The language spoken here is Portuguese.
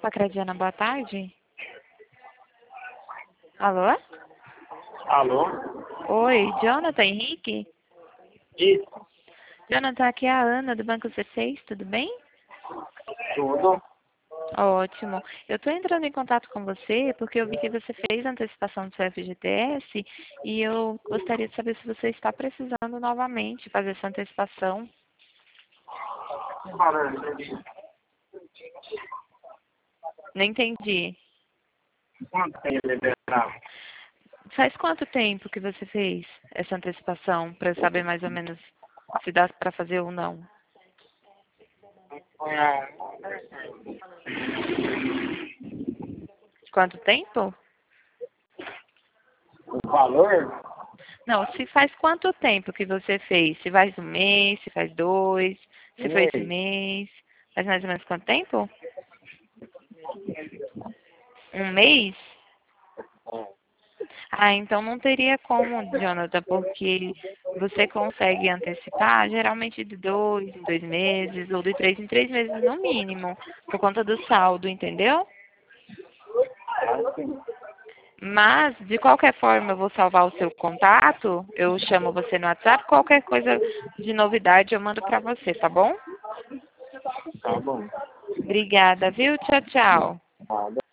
com a Crediana, boa tarde. Alô? Alô? Oi, Jonathan Henrique? Isso, Jonathan, aqui é a Ana do Banco C6, tudo bem? tudo. Ótimo. Eu estou entrando em contato com você porque eu vi que você fez a antecipação do seu FGTS e eu gostaria de saber se você está precisando novamente fazer essa antecipação. Não entendi. Quanto tem liberado? Faz quanto tempo que você fez essa antecipação para eu saber mais ou menos se dá para fazer ou não? Quanto tempo? O valor? Não, se faz quanto tempo que você fez? Se faz um mês, se faz dois, se foi esse Mês. mês? Faz mais ou menos quanto tempo? Um mês? Ah, então não teria como, Jonathan, porque você consegue antecipar geralmente de 2 em 2 meses ou de 3 em 3 meses no mínimo, por conta do saldo, entendeu? Mas, de qualquer forma, eu vou salvar o seu contato, eu chamo você no WhatsApp, qualquer coisa de novidade eu mando pra você, tá bom? Tá bom. Obrigada, viu? Tchau, tchau. Tá.